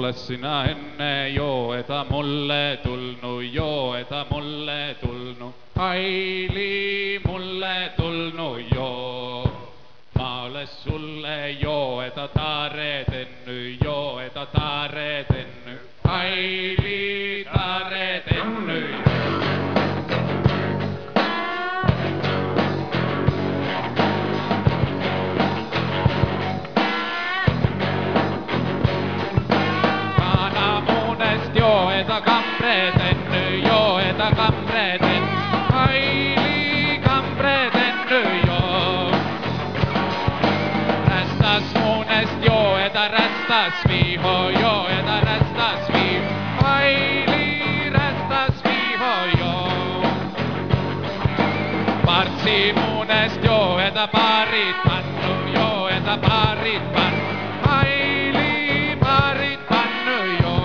olles sina enne joeda mulle tulnu, joeda mulle tulnu, Aili mulle tulnu joo. Ma oles sulle joeda taretenny, joeda taretenny, Aili taretenny. Joeda kampretenny, joeda kampretenny, Aili kampretenny joo. Rästas muunest joeda rästas viho, joeda rästas viho, Aili rästas viho joo. Partsi muunest joeda parit pannu, joeda parit pannu, Aili parit pannu joo.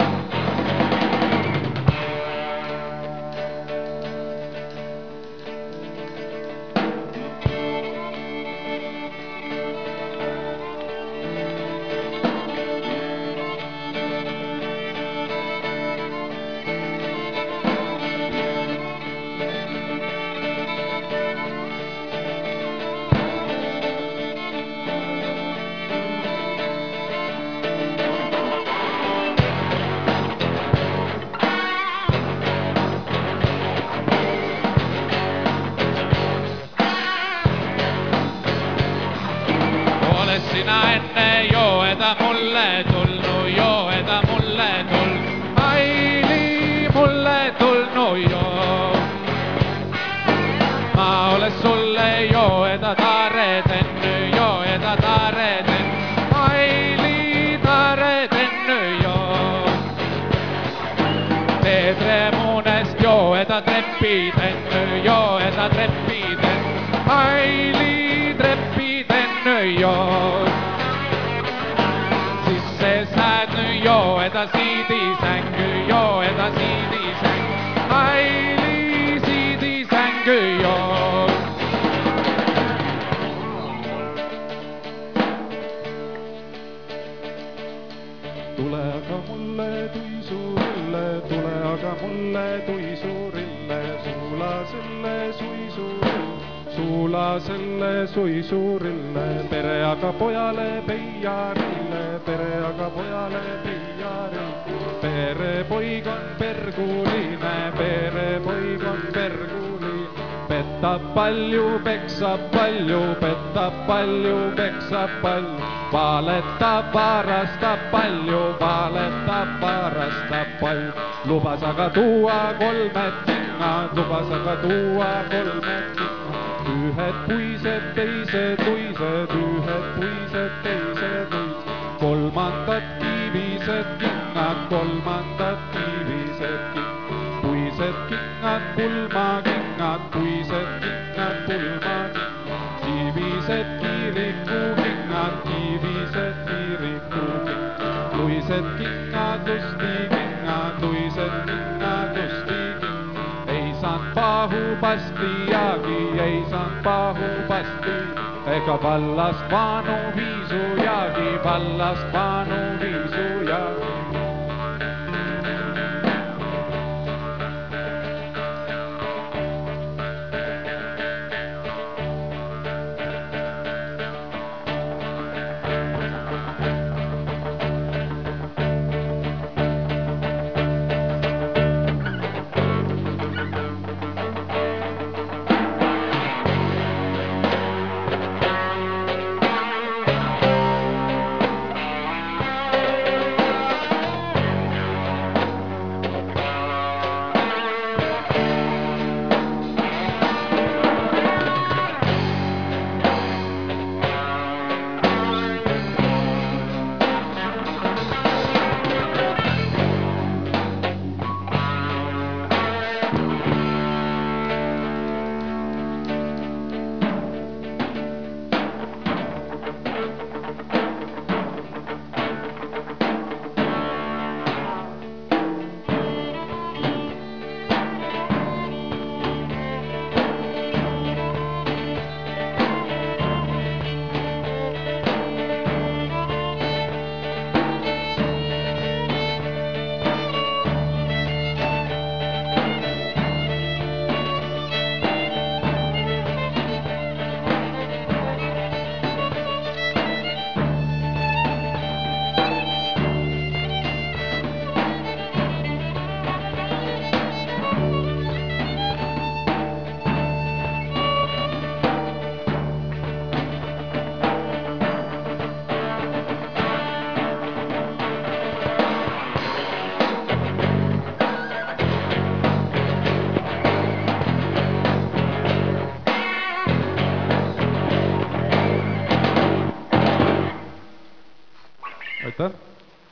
Sina enne joeda mulle tulnu, joeda mulle tulnu, Aili mulle tulnu joo. Ma oles sulle joeda taretenny, joeda taretenny, Aili taretenny joo. Peetre muunest joeda treppitenny, joeda treppitenny, Aili treppitenny joo. Sisse säädny joeda siidisängy, joeda siidisängy, Aili siidisängy joo. Tule aga mulle tuisurille, tule aga mulle tuisurille, suulaselle suisurille, suulaselle suisurille, pere aga pojale peiarille, pere aga pojale peiarille. Perepoig on perguline, perepoig on perguline, pettab palju, peksab palju, pettab palju, peksab palju, valetab, varastab palju, valetab, varastab palju. Lubas aga tuua kolmed kingad, lubas aga tuua kolmed kingad, ühed puised, teised luised, ühed puised, teised luised, kolmandad kivised kingad, kolmandad kivised kingad, puised kingad, pulmakingad, puised kingad, pulmakingad, kivised kiirikukingad, kivised kiirikukingad, luised kingad, lustikingad, luised kingad, lustikingad, ei saanud pahu pastliagi, ei saanud pahu pastli, ega vallast vaanu viisujagi, vallast vaanu viisujagi.